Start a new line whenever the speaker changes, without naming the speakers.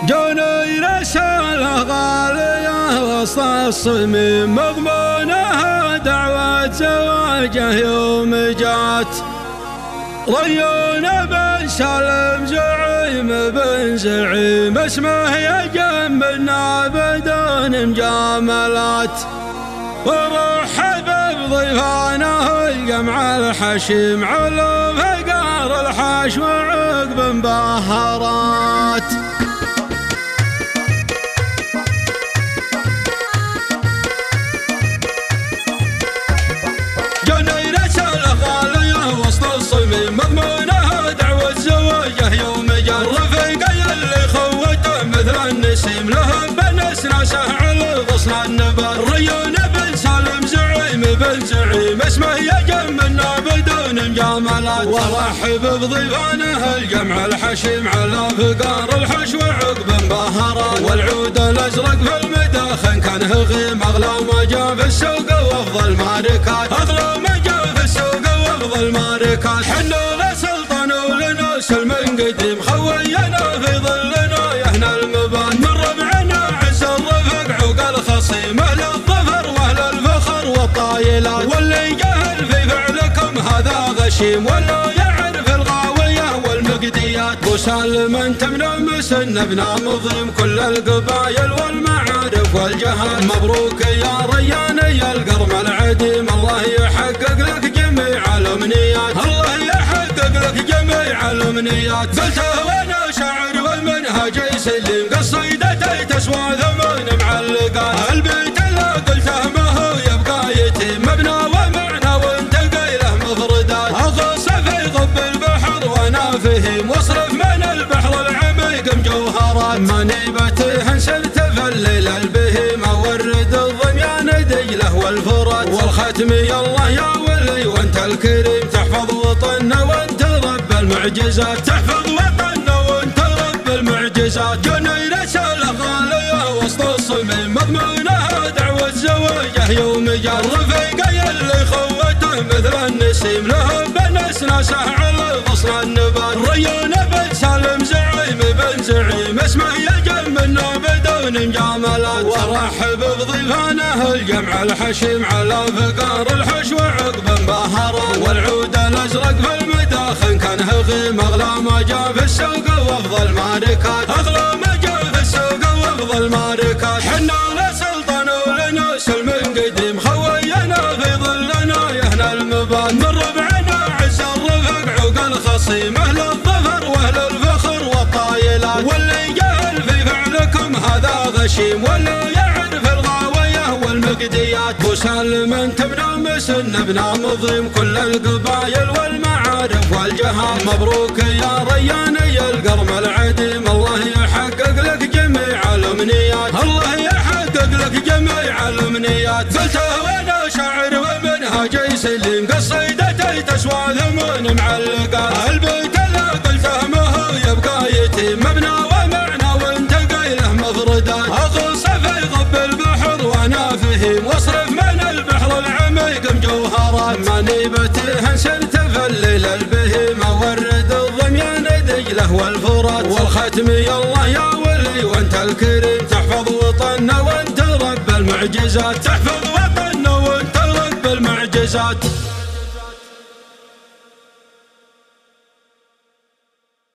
جوني رسالة غالية وسط الصميم مضمونها دعوة زواجه يوم جات. ريون بن سالم زعيم بن زعيم اسمه يجملنا بدون مجاملات. ورحب بضيفانه الجمع الحشيم علو فقار الحاش وعقب مبهرات. جوني رسالة غالية وسط الصميم مضمونها دعوة زواجه يوم جات. رفيقي اللي خوته مثل النسيم لهم بنس ناسه على غصن النبات. ريون بن سالم زعيم بن زعيم اسمه يجملنا بدون مجاملات. ورحب بضيفانه الجمع الحشيم على فقار الحش وعقب مبهرات. والعود الازرق في المداخن كان هغيم اغلى ما جاء في السوق وافضل ماركات. اغلى ما جاء في السوق وافضل ماركات. حنا لسلطان ولنا سلم قديم خوينا في ظلنا يهنا المبان. من ربعنا عز الرفق عقل خصيم اهل الظفر واهل الفخر والطايلات. واللي جهل في فعلكم هذا غشيم ولا يعرف الغاويه والمقديات. بو سالم انت منمس ابنا مظلم كل القبايل والمعارف والجهات. مبروك يا ريان يا القرم العديم الله يحقق لك جميع الامنيات. الله يحقق لك جميع الامنيات. قلته وانا شاعر والمنهج يسلم قصيدتي تسوى ثمن معلقات. البيت اللي قلته ما هو يبقى يتيم مبنى ومعنى وانتقي له مفردات. اغص في غب البحر وانا فهم واصرف من البحر العميق مجوهرات. ماني بتهن سرت في الليل البهيم اورد الضميان دجله والفرات. والختم يا الله يا ولي وانت الكريم تحفظ وطننا وانت رب المعجزات. تحفظ وطننا وانت رب المعجزات. جوني رسالة غالية وسط الصميم مضمونها دعوة زواجه يوم جات. رفيقي اللي خوته مثل النسيم لهم بنس ناسه على غصن النبات. ريون بن سالم زعيم بن زعيم اسمه يجملنا بدون مجاملات. ورحب بضيفانه الجمع الحشيم على فقار الحش وعقب مبهرات. والعود الازرق في المداخن كان هغيم اغلى ما جاء في السوق وافضل ماركات. اغلى ما جاء في السوق وافضل ماركات. حنا لسلطان ولنا سلم قديم خوينا في ظلنا يهنا المبان. من ربعنا عز الرفق عقل خصيم اهل الظفر واهل الفخر والطايلات. واللي جهل في فعلكم هذا غشيم ولا يعرف الغاويه والمقديات. بو سالم انت منمس ابنا مظلم كل القبايل والمعارف والجهات. مبروك يا ريان يا القرم العديم الله يحقق لك جميع الامنيات. الله يحقق لك جميع الامنيات. قلته وانا شاعر ومنهج يسلم قصيدتي تسوى ثمن معلقات. البيت اللي قلته ما هو يبقى يتيم مبنى ومعنى وانتقي له مفردات. اغص في غب البحر وانا فهم واصرف من البحر العميق مجوهرات. ماني بتهن سرت في الليل البهيم اورد الضميان دجله والفرات. والختم يا الله يا ولي وانت الكريم تحفظ وطننا وانت رب المعجزات. تحفظ وطننا وانت رب المعجزات.